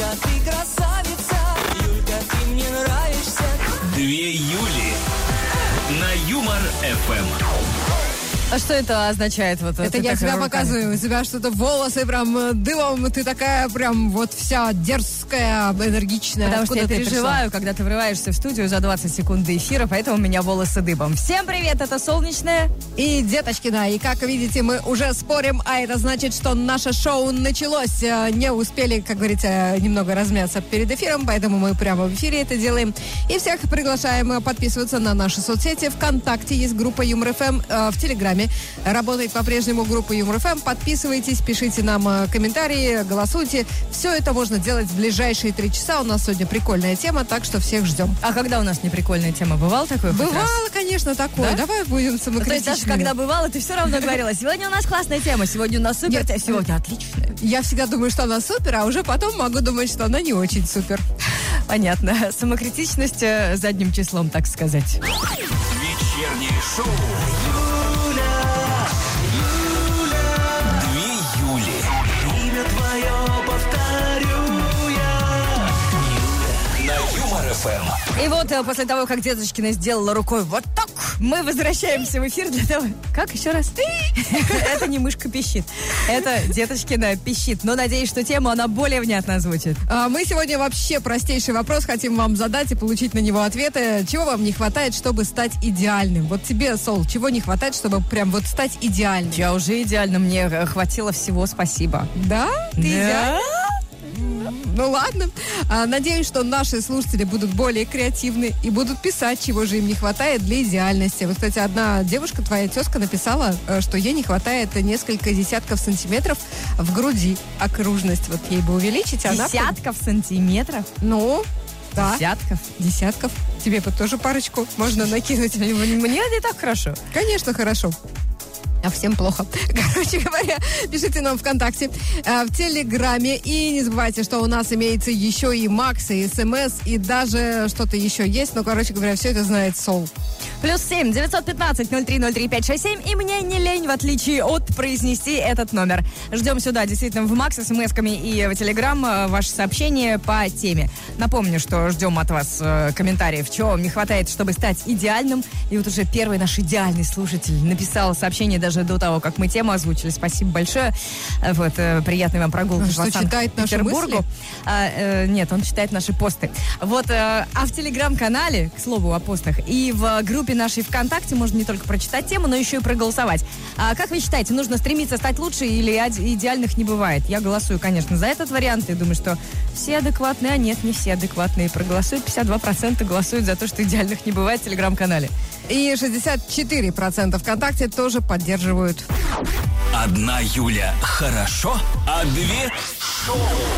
ты красавица. Юлька, ты мне нравишься. Две Юли на Юмор ФМ. А что это означает? Вот это я себя показываю, у тебя что-то волосы прям дымом, ты такая прям вот вся дерзкая, энергичная. Потому Откуда что я ты переживаю, когда ты врываешься в студию за 20 секунд до эфира, поэтому у меня волосы дыбом. Всем привет, это Солнечная и Деточкина. И как видите, мы уже спорим, а это значит, что наше шоу началось. Не успели, как говорится, немного размяться перед эфиром, поэтому мы прямо в эфире это делаем. И всех приглашаем подписываться на наши соцсети. ВКонтакте есть группа Юмор ФМ, в Телеграме работает по-прежнему группа Юмор ФМ. Подписывайтесь, пишите нам комментарии, голосуйте. Все это можно делать в ближайшие 3 часа. У нас сегодня прикольная тема, так что всех ждем. А когда у нас неприкольная тема? Бывало такое? Бывало, конечно, такое. Да? Давай будем самокритичными. То есть даже когда бывало, ты все равно говорила, сегодня у нас классная тема, сегодня у нас супер, Нет, сегодня отличная. Я всегда думаю, что она супер, а уже потом могу думать, что она не очень супер. Понятно. Самокритичность задним числом, так сказать. Вечернее шоу. Имя твое повторю я. На Юмор ФМ. И вот после того, как Деточкина сделала рукой вот так, мы возвращаемся в эфир для того... Как? Еще раз? Это не мышка пищит. Это Деточкина пищит. Но надеюсь, что тему она более внятно озвучит. Мы сегодня вообще простейший вопрос хотим вам задать и получить на него ответы. Чего вам не хватает, чтобы стать идеальным? Вот тебе, Сол, чего не хватает, чтобы прям вот стать идеальным? Я уже идеально, мне хватило всего, спасибо. Да? Ты Да? идеальна? Ну ладно. Надеюсь, что наши слушатели будут более креативны и будут писать, чего же им не хватает для идеальности. Вот, кстати, одна девушка, твоя тезка, написала, что ей не хватает несколько десятков сантиметров в груди. Окружность вот ей бы увеличить. Десятков сантиметров? Ну, да. Десятков? Тебе бы тоже парочку можно накинуть. Мне не так хорошо. Конечно, хорошо. А всем плохо. Короче говоря, пишите нам ВКонтакте, в Телеграме. И не забывайте, что у нас имеется еще и Макс, и СМС, и даже что-то еще есть. Но, короче говоря, все это знает Сол. +7 915 0303 567. И мне не лень, в отличие от, произнести этот номер. Ждем сюда, действительно, в Макс, СМС-ками и в Телеграм ваши сообщения по теме. Напомню, что ждем от вас комментариев, чего вам не хватает, чтобы стать идеальным. И вот уже первый наш идеальный слушатель написал сообщение даже до того, как мы тему озвучили. Спасибо большое. Вот, приятной вам прогулки по Санкт-Петербургу. Нет, он читает наши посты. Вот, а в Телеграм-канале, к слову, о постах, и в группе нашей ВКонтакте можно не только прочитать тему, но еще и проголосовать. А как вы считаете, нужно стремиться стать лучше или идеальных не бывает? Я голосую, конечно, за этот вариант. И думаю, что все адекватные, а нет, не все адекватные. Проголосуют 52% голосуют за то, что идеальных не бывает в Телеграм-канале. И 64% ВКонтакте тоже поддерживают. Одна Юля хорошо, а две шоу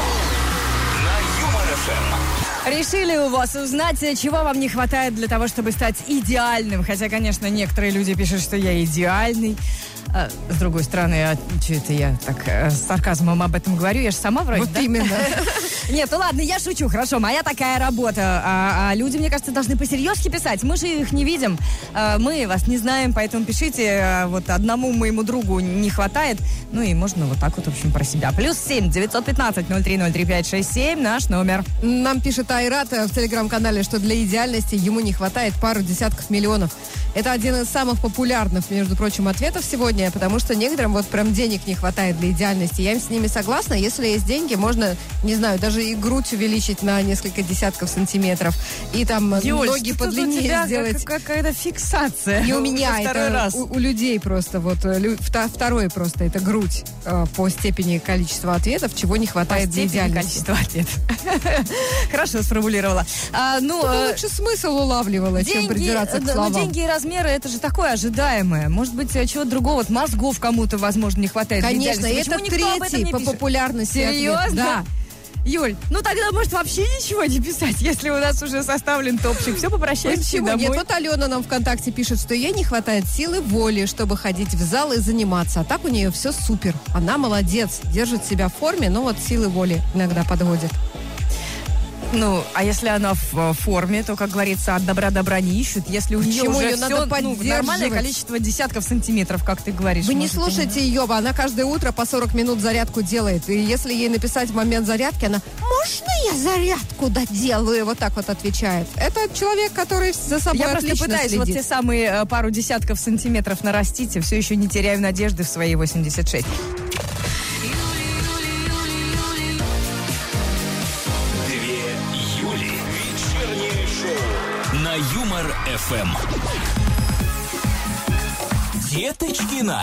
на Юмор ФМ. Решили у вас узнать, чего вам не хватает для того, чтобы стать идеальным. Хотя, конечно, некоторые люди пишут, что я идеальный. С другой стороны, что это я так с сарказмом об этом говорю? Я же сама вроде, Вот да? именно. Нет, ну ладно, я шучу, хорошо, моя такая работа. А люди, мне кажется, должны посерьезки писать. Мы же их не видим, мы вас не знаем, поэтому пишите. Вот одному моему другу не хватает. Ну и можно вот так вот, в общем, про себя. +7 915 0303 567 наш номер. Нам пишет Айрат в Телеграм-канале, что для идеальности ему не хватает пару десятков миллионов. Это один из самых популярных, между прочим, ответов сегодня, потому что некоторым вот прям денег не хватает для идеальности. Я с ними согласна. Если есть деньги, можно, не знаю, даже и грудь увеличить на несколько десятков сантиметров. И там Юль, ноги подлиннее сделать. Какая-то фиксация. Не у меня, это раз. у людей просто. Вот второе просто, это грудь по степени количества ответов, чего не хватает для идеальности. Количество ответов. Хорошо сформулировала. Лучше смысл улавливала, чем придираться к словам. Деньги и размеры, это же такое ожидаемое. Может быть, чего-то другого. Вот мозгов кому-то, возможно, не хватает. Конечно, это третий по популярности. Серьезно? Ответ. Да. Юль, ну тогда, может, вообще ничего не писать, если у нас уже составлен топчик. Все, попрощаемся. Почему? Домой. Нет, вот Алена нам ВКонтакте пишет, что ей не хватает силы воли, чтобы ходить в зал и заниматься. А так у нее все супер. Она молодец, держит себя в форме, но вот силы воли иногда подводит. Ну, а если она в форме, то, как говорится, от добра добра не ищут. Если у нее Почему? уже Её все, надо поддерживать. нормальное количество десятков сантиметров, как ты говоришь. Вы не может, слушайте ее, она каждое утро по 40 минут зарядку делает. И если ей написать в момент зарядки, она: «Можно я зарядку доделаю?» Вот так вот отвечает. Это человек, который за собой Я просто отлично пытаюсь следит. вот те самые пару десятков сантиметров нарастить, и все еще не теряю надежды в свои 86. Две Юли. Вечернее шоу на Юмор ФМ. Деточкина.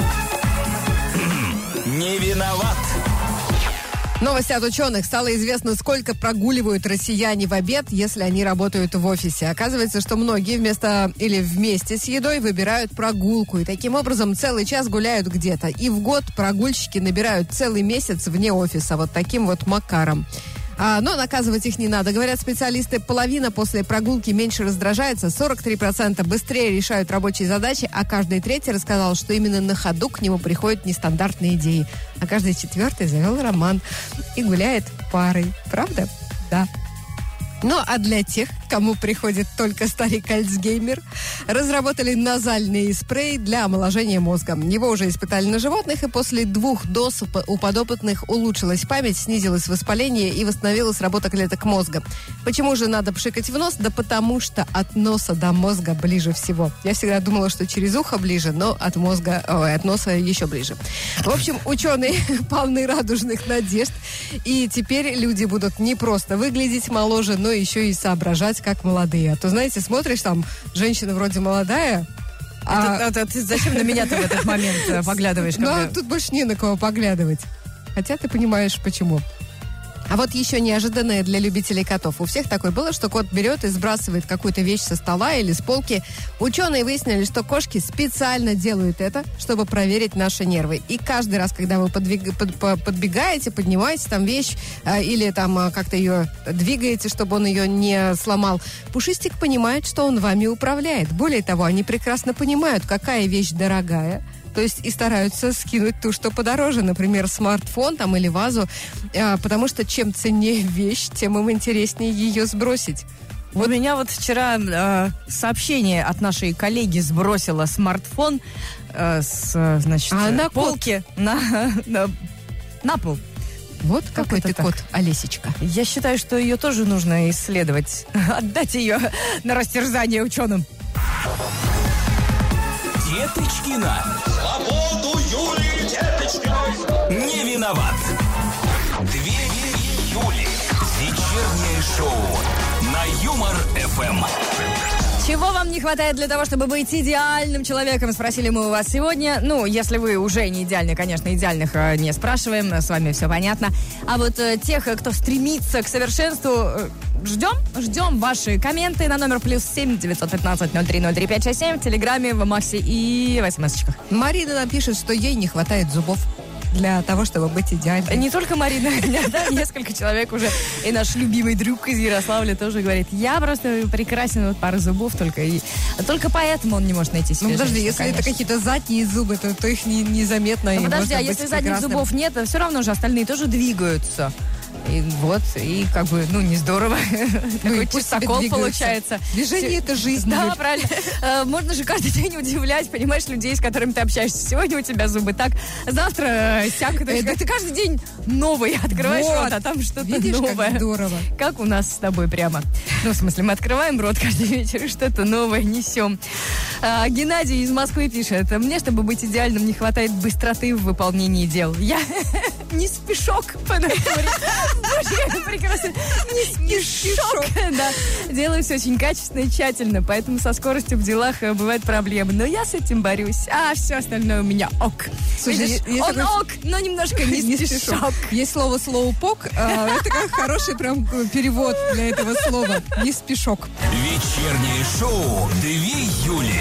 Не виноват. Новости от ученых. Стало известно, сколько прогуливают россияне в обед, если они работают в офисе. Оказывается, что многие вместе с едой выбирают прогулку. И таким образом целый час гуляют где-то. И в год прогульщики набирают целый месяц вне офиса. Вот таким вот макаром. Но наказывать их не надо. Говорят специалисты, половина после прогулки меньше раздражается, 43% быстрее решают рабочие задачи, а каждый третий рассказал, что именно на ходу к нему приходят нестандартные идеи. А каждый четвертый завел роман и гуляет парой. Правда? Да. Ну, а для тех, кому приходит только старик Альцгеймер, разработали назальный спрей для омоложения мозга. Его уже испытали на животных, и после 2 доз у подопытных улучшилась память, снизилось воспаление и восстановилась работа клеток мозга. Почему же надо пшикать в нос? Да потому что от носа до мозга ближе всего. Я всегда думала, что через ухо ближе, но от носа еще ближе. В общем, ученые полны радужных надежд, и теперь люди будут не просто выглядеть моложе, но еще и соображать, как молодые. А то, знаете, смотришь, там, женщина вроде молодая, Ты зачем на меня-то в этот момент поглядываешь? Ну, тут больше не на кого поглядывать. Хотя ты понимаешь, почему. А вот еще неожиданное для любителей котов. У всех такое было, что кот берет и сбрасывает какую-то вещь со стола или с полки. Ученые выяснили, что кошки специально делают это, чтобы проверить наши нервы. И каждый раз, когда вы подбегаете, поднимаете там вещь или там как-то ее двигаете, чтобы он ее не сломал, Пушистик понимает, что он вами управляет. Более того, они прекрасно понимают, какая вещь дорогая. То есть и стараются скинуть ту, что подороже, например, смартфон там или вазу, потому что чем ценнее вещь, тем им интереснее ее сбросить. У меня вот вчера сообщение от нашей коллеги сбросило смартфон с полки на пол. Вот какой ты кот, Олесечка. Я считаю, что ее тоже нужно исследовать. Отдать ее на растерзание ученым. Деточкина. Свободу Юлии Деточкиной. Не виноват. Две Юли. Вечернее шоу на Юмор ФМ. Чего вам не хватает для того, чтобы быть идеальным человеком, спросили мы у вас сегодня. Ну, если вы уже не идеальны, конечно, идеальных не спрашиваем, с вами все понятно. А вот тех, кто стремится к совершенству, ждем ваши комменты на номер +7 915 0303 567 в Телеграме, в Максе и в СМС-очках. Марина нам пишет, что ей не хватает зубов для того, чтобы быть идеальной. Не только Марина, да, несколько человек уже. И наш любимый друг из Ярославля тоже говорит, я просто прекрасен, вот пара зубов только. И только поэтому он не может найти себе. Ну, подожди, женщину, если конечно. это какие-то задние зубы, то их незаметно. Ну, подожди, а если задних зубов нет, то все равно же остальные тоже двигаются. И вот, и как бы, не здорово. Такой чистокол получается. Движение — это жизнь. Да, правильно. Можно же каждый день удивлять, понимаешь, людей, с которыми ты общаешься. Сегодня у тебя зубы так, завтра сяк. Ты каждый день новый открываешь рот, а там что-то новое. Как здорово. Как у нас с тобой прямо. В смысле, мы открываем рот каждый вечер и что-то новое несем. Геннадий из Москвы пишет, мне, чтобы быть идеальным, не хватает быстроты в выполнении дел. Я не спешок по натуре. Боже, прекрасно. Не спешок. Да. Делаю все очень качественно и тщательно, поэтому со скоростью в делах бывают проблемы. Но я с этим борюсь, а все остальное у меня ок. Слушай, видишь, он ок, но немножко не спешок. Есть слово «слоупок», это как хороший прям перевод для этого слова. Не спешок. Вечернее шоу «Две Юли».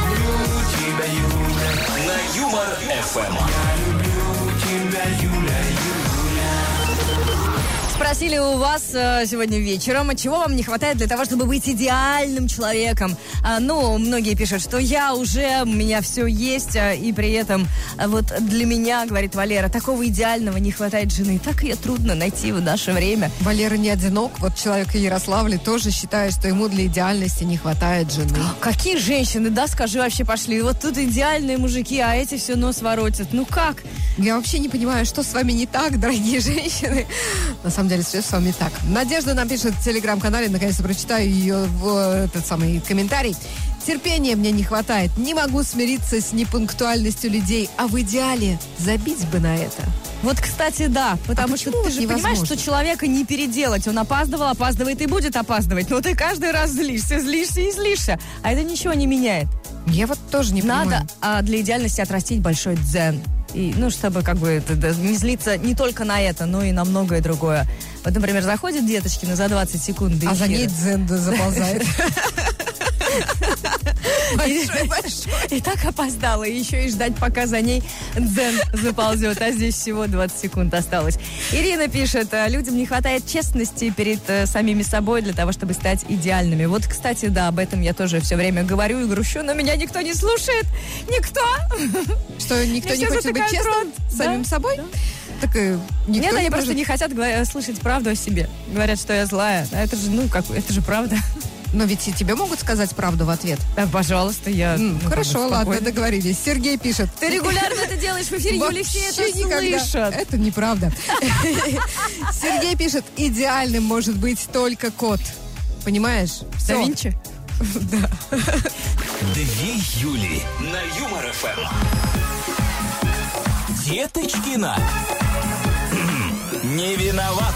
На Юмор ФМ. С Спросили у вас сегодня вечером, чего вам не хватает для того, чтобы быть идеальным человеком. Многие пишут, что у меня все есть, и при этом вот для меня, говорит Валера, такого идеального не хватает жены. Так ее трудно найти в наше время. Валера не одинок. Вот человек в Ярославле тоже считает, что ему для идеальности не хватает жены. Какие женщины, да, скажи, вообще пошли. Вот тут идеальные мужики, а эти все нос воротят. Ну как? Я вообще не понимаю, что с вами не так, дорогие женщины. На самом деле, все с вами так. Надежда нам пишет в телеграм-канале, наконец-то прочитаю ее этот самый комментарий. Терпения мне не хватает. Не могу смириться с непунктуальностью людей. А в идеале забить бы на это. Вот, кстати, да, потому что ты же понимаешь, что человека не переделать. Он опаздывает и будет опаздывать. Но ты каждый раз злишься и злишься. А это ничего не меняет. Я вот тоже не понимаю. Надо для идеальности отрастить большой дзен. И, чтобы не злиться не только на это, но и на многое другое. Вот, например, заходит Деточкина за 20 секунд до эфира. А за ней дзен заползает. Большой. И так опоздала. И еще и ждать, пока за ней дзен заползет. А здесь всего 20 секунд осталось. Ирина пишет, людям не хватает честности перед самими собой для того, чтобы стать идеальными. Вот, кстати, да, об этом я тоже все время говорю и грущу, но меня никто не слушает. Никто. Что, никто не хочет быть честным с самим собой? Да. Так нет, они просто не хотят слышать правду о себе. Говорят, что я злая. А это же, это же правда. Но ведь и тебе могут сказать правду в ответ. Да, пожалуйста, я... Хорошо, ладно, договорились. Сергей пишет. Ты регулярно это делаешь в эфире, Юля, все это слышат. Это неправда. Сергей пишет, идеальным может быть только кот. Понимаешь? Да Винчи? Да. Две Юли на Юмор ФМ. Деточкина. Не виноват.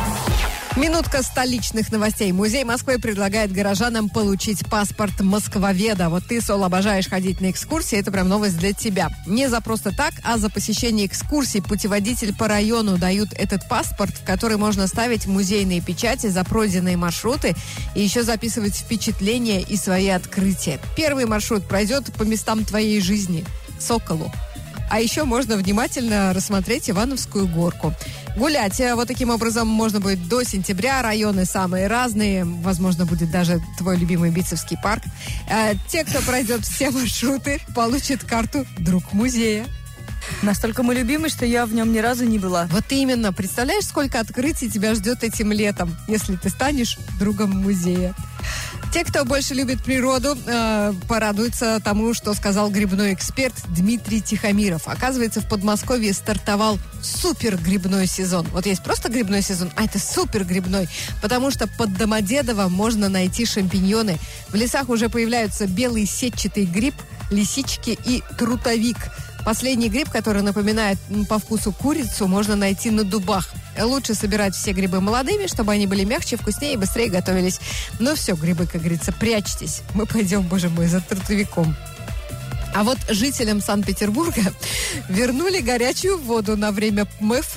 Минутка столичных новостей. Музей Москвы предлагает горожанам получить паспорт москвоведа. Вот ты, Сол, обожаешь ходить на экскурсии, это прям новость для тебя. Не за просто так, а за посещение экскурсий. Путеводитель по району дают этот паспорт, в который можно ставить музейные печати за пройденные маршруты и еще записывать впечатления и свои открытия. Первый маршрут пройдет по местам твоей жизни. Соколу. А еще можно внимательно рассмотреть Ивановскую горку. Гулять вот таким образом можно будет до сентября. Районы самые разные. Возможно, будет даже твой любимый Битцевский парк. Те, кто пройдет все маршруты, получат карту «Друг музея». Настолько мы любимы, что я в нем ни разу не была. Вот именно. Представляешь, сколько открытий тебя ждет этим летом, если ты станешь другом музея. Те, кто больше любит природу, порадуются тому, что сказал грибной эксперт Дмитрий Тихомиров. Оказывается, в Подмосковье стартовал супер грибной сезон. Вот есть просто грибной сезон, а это супер грибной, потому что под Домодедово можно найти шампиньоны. В лесах уже появляются белый сетчатый гриб, лисички и трутовик. Последний гриб, который напоминает по вкусу курицу, можно найти на дубах. Лучше собирать все грибы молодыми, чтобы они были мягче, вкуснее и быстрее готовились. Ну все, грибы, как говорится, прячьтесь. Мы пойдем, боже мой, за трутовиком. А вот жителям Санкт-Петербурга вернули горячую воду на время МЭФ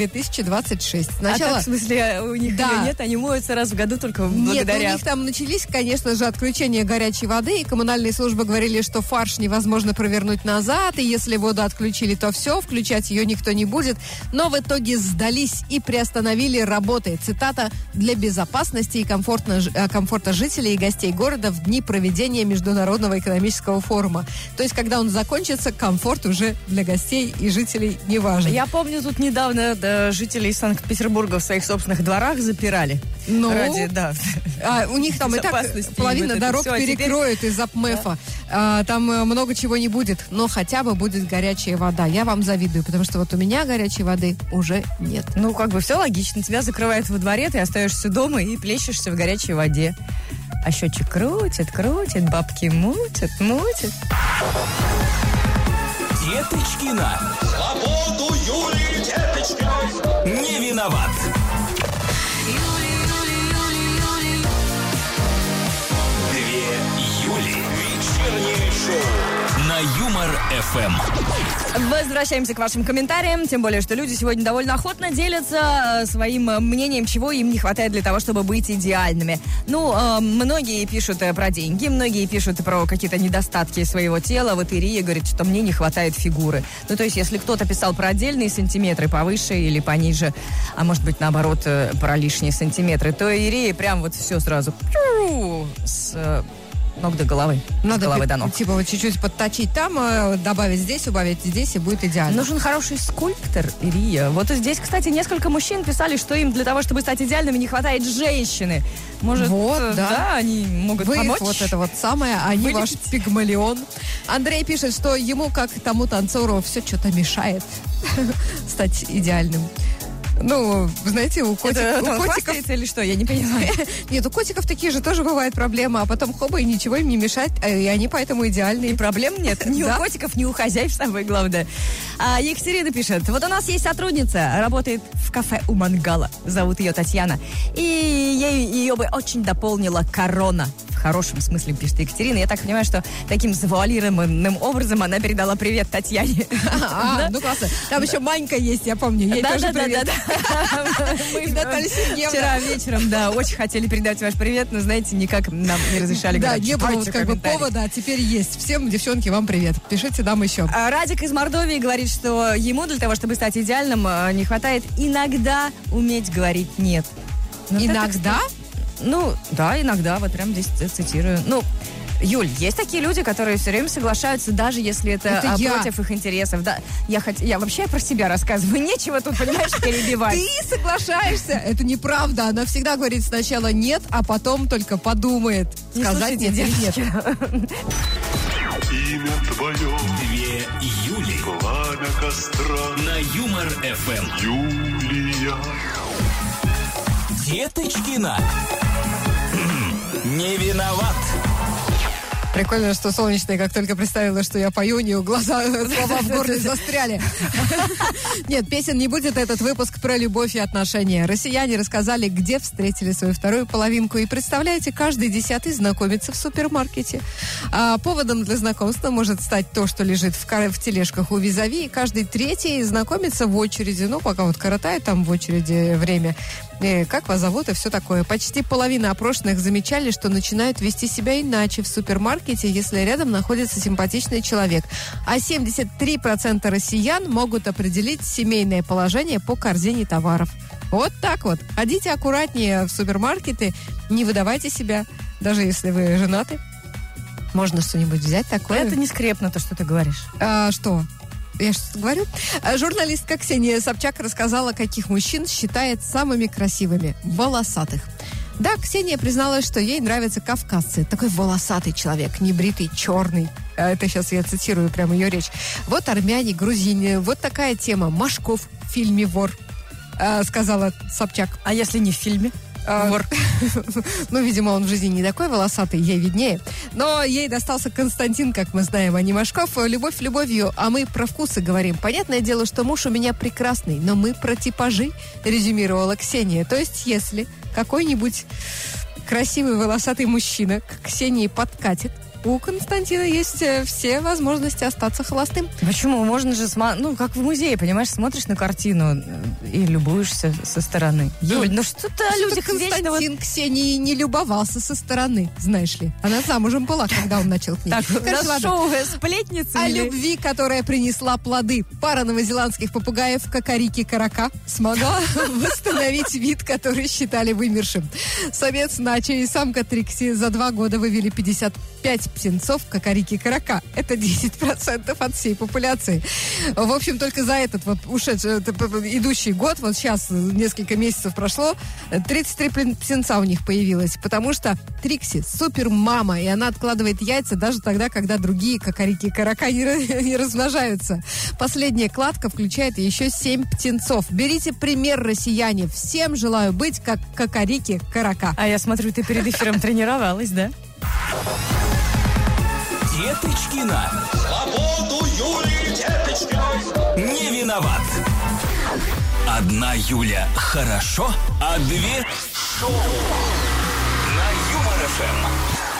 2026. Сначала... А так, в смысле, у них ее нет? Они моются раз в году только благодаря... Нет, у них там начались, конечно же, отключения горячей воды, и коммунальные службы говорили, что фарш невозможно провернуть назад, и если воду отключили, то все, включать ее никто не будет. Но в итоге сдались и приостановили работы. Цитата: «Для безопасности и комфорта жителей и гостей города в дни проведения Международного экономического форума». То есть, когда он закончится, комфорт уже для гостей и жителей не важен. Я помню, тут недавно жителей Санкт-Петербурга в своих собственных дворах запирали. Ради, да. У них там и так половина дорог перекроют из-за МЭФа. Там много чего не будет, но хотя бы будет горячая вода. Я вам завидую, потому что вот у меня горячей воды уже нет. Ну, все логично. Тебя закрывают во дворе, ты остаешься дома и плещешься в горячей воде. А счетчик крутит, бабки мутят. Деточкина. Свободу Юлии Деточкиной. Не виноват. Две Юли. Вечернее шоу на Юмор FM. Возвращаемся к вашим комментариям, тем более, что люди сегодня довольно охотно делятся своим мнением, чего им не хватает для того, чтобы быть идеальными. Многие пишут про деньги, многие пишут про какие-то недостатки своего тела. Вот Ирия говорит, что мне не хватает фигуры. То есть, если кто-то писал про отдельные сантиметры повыше или пониже, а может быть, наоборот, про лишние сантиметры, то Ирия прям вот все сразу с ног до головы. Надо с головы до ног. вот чуть-чуть подточить там, добавить здесь, убавить здесь, и будет идеально. Нужен хороший скульптор, Ирия. Вот и здесь, кстати, несколько мужчин писали, что им для того, чтобы стать идеальными, не хватает женщины. Может, да, они могут Вы помочь? вот это вот самое, они ваш пигмалион. Андрей пишет, что ему, как тому танцору, все что-то мешает стать идеальным. Знаете, у котиков... хвастается или что? Я не понимаю. Нет, у котиков такие же тоже бывают проблемы, а потом хоба, и ничего им не мешает, и они поэтому идеальные. И проблем нет. Ни у котиков, ни у хозяев, самое главное. Екатерина пишет, вот у нас есть сотрудница, работает в кафе у мангала. Зовут ее Татьяна. И ее бы очень дополнила корона. В хорошем смысле, пишет Екатерина. Я так понимаю, что таким завуалированным образом она передала привет Татьяне. Классно. Там еще Манька есть, я помню. Ей тоже привет. Мы вчера вечером, очень хотели передать ваш привет, но, знаете, никак нам не разрешали говорить. Да, не было повода, а теперь есть. Всем, девчонки, вам привет. Пишите нам еще. Радик из Мордовии говорит, что ему для того, чтобы стать идеальным, не хватает иногда уметь говорить «нет». Иногда? Да, иногда, вот прям здесь цитирую. Юль, есть такие люди, которые все время соглашаются, даже если это против их интересов. Да, я вообще про себя рассказываю. Нечего тут, понимаешь, перебивать. Ты соглашаешься? Это неправда. Она всегда говорит сначала нет, а потом только подумает. Сказать нет или нет. Имя твое. 2 Юли. Пламя костра. На Юмор FM. Юлия. Деточкина. Не виноват. Прикольно, что Солнечная, как только представила, что я пою, у нее слова в горле застряли. Нет, песен не будет. Этот выпуск про любовь и отношения. Россияне рассказали, где встретили свою вторую половинку. И представляете, каждый 10-й знакомится в супермаркете. А поводом для знакомства может стать то, что лежит в тележках у визави. И каждый 3-й знакомится в очереди. Пока вот коротает там в очереди время. Как вас зовут и все такое. Почти половина опрошенных замечали, что начинают вести себя иначе в супермаркете, если рядом находится симпатичный человек. А 73% россиян могут определить семейное положение по корзине товаров. Вот так вот. Ходите аккуратнее в супермаркеты, не выдавайте себя, даже если вы женаты. Можно что-нибудь взять такое. Это не скрепно, то, что ты говоришь. Что? Я что-то говорю? Журналистка Ксения Собчак рассказала, каких мужчин считает самыми красивыми. Волосатых. Да, Ксения призналась, что ей нравятся кавказцы. Такой волосатый человек, небритый, черный. Это сейчас я цитирую прямо ее речь. Вот армяне, грузины, вот такая тема. Машков в фильме «Вор», сказала Собчак. А если не в фильме? Вор. Видимо, он в жизни не такой волосатый, ей виднее. Но ей достался Константин, как мы знаем, а не Машков. Любовь любовью, а мы про вкусы говорим. Понятное дело, что муж у меня прекрасный, но мы про типажи, резюмировала Ксения. То есть, если какой-нибудь красивый волосатый мужчина к Ксении подкатит, у Константина есть все возможности остаться холостым. Почему? Можно же, как в музее, понимаешь, смотришь на картину и любуешься со стороны. Юль, что-то о людях Константин Ксении не любовался со стороны, знаешь ли. Она замужем была, когда он начал к ней. Так, у нас шоу «Сплетницы» о любви, которая принесла плоды. Пара новозеландских попугаев Кокорики-Карака смогла восстановить вид, который считали вымершим. Самец Начо и самка Трикси за 2 года вывели 55 птенцов Кокорики-Карака. Это 10% от всей популяции. В общем, только за этот идущий год, вот сейчас несколько месяцев прошло, 33 птенца у них появилось, потому что Трикси супер мама, и она откладывает яйца даже тогда, когда другие Кокорики-Карака не размножаются. Последняя кладка включает еще 7 птенцов. Берите пример, россияне. Всем желаю быть как Кокорики-Карака. А я смотрю, ты перед эфиром тренировалась, да? Деточкина. Свободу Юлии Деточкиной. Не виноват. 1 Юля хорошо, а 2 шоу. На Юмор FM.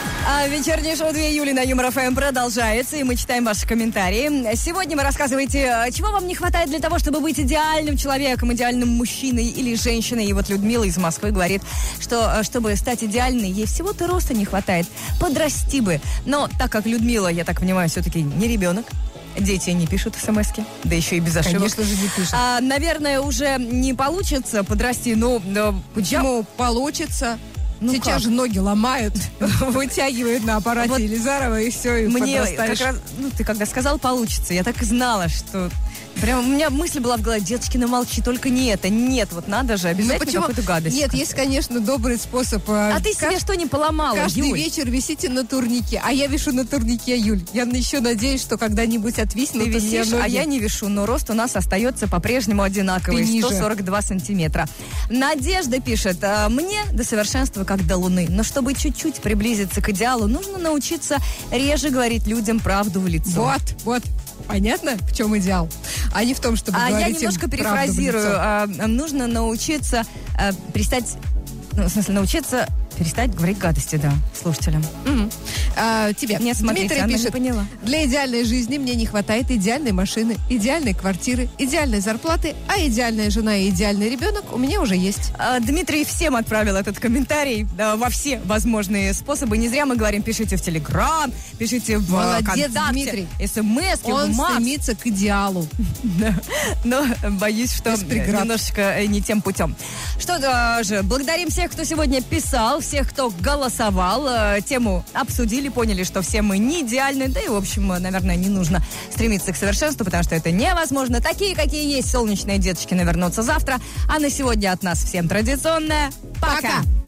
А вечернее шоу 2 Юли на Юмор ФМ продолжается, и мы читаем ваши комментарии. Сегодня вы рассказываете, чего вам не хватает для того, чтобы быть идеальным человеком, идеальным мужчиной или женщиной. И вот Людмила из Москвы говорит, что чтобы стать идеальной, ей всего-то роста не хватает. Подрасти бы. Но так как Людмила, я так понимаю, все-таки не ребенок, дети не пишут смс-ки, да еще и без ошибок. Конечно же, не пишут. Наверное, уже не получится подрасти, но... Почему получится? Ну Сейчас как? же ноги ломают, вытягивают на аппарате Вот Елизарова, и все, и Мне подрастаешь. как раз, ты когда сказал получится, я так и знала, что... Прям у меня мысль была в голове, деточки, ну молчи, только не это. Нет, вот надо же обязательно какую-то гадость. Нет, есть, конечно, добрый способ. А ты себе что не поломала, Каждый Юль? вечер висите на турнике, а я вишу на турнике, Юль. Я еще надеюсь, что когда-нибудь отвиснут Ты у меня висишь, ноги. а я не вишу, но рост у нас остается по-прежнему одинаковый, Ты ниже. 142 сантиметра. Надежда пишет, мне до совершенства как до луны, но чтобы чуть-чуть приблизиться к идеалу, нужно научиться реже говорить людям правду в лицо. Вот. Понятно, в чем идеал? А не в том, чтобы А я говорить им немножко правду в перефразирую. лицо. Нужно научиться перестать... Ну, в смысле, научиться перестать говорить гадости, да, слушателям. Тебе. Нет, смотрите, Дмитрий она не пишет, поняла. для идеальной жизни мне не хватает идеальной машины, идеальной квартиры, идеальной зарплаты, а идеальная жена и идеальный ребенок у меня уже есть. Дмитрий всем отправил этот комментарий во все возможные способы. Не зря мы говорим, пишите в Телеграм, пишите в Молодец, ВКонтакте, Дмитрий. СМС-ки, Он в Макс. стремится к идеалу. Да. Но боюсь, что Без преград. немножечко не тем путем. Что же, благодарим всех, кто сегодня писал, всех, кто голосовал. Тему обсудили, поняли, что все мы не идеальны. Да и, в общем, наверное, не нужно стремиться к совершенству, потому что это невозможно. Такие, какие есть, солнечные деточки навернутся завтра. А на сегодня от нас всем традиционное пока!